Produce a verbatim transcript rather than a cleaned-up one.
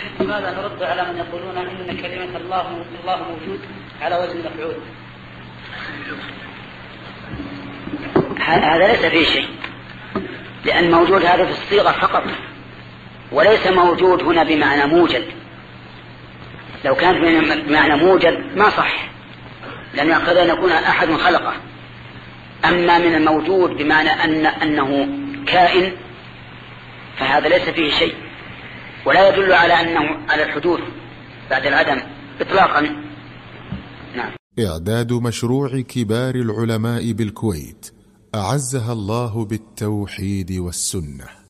لماذا نرد على من يقولون إن كلمة الله الله موجود على وزن مفعول؟ هذا ليس فيه شيء، لأن موجود هذا في الصيغة فقط، وليس موجود هنا بمعنى موجد. لو كانت بمعنى موجد ما صح، لأن يقتضي أن يكون أحد خلقه. أما من الموجود بمعنى أن أنه كائن فهذا ليس فيه شيء، ولا يدل على أنه على الحدوث بعد العدم إطلاقا. نعم. إعداد مشروع كبار العلماء بالكويت أعزها الله بالتوحيد والسنة.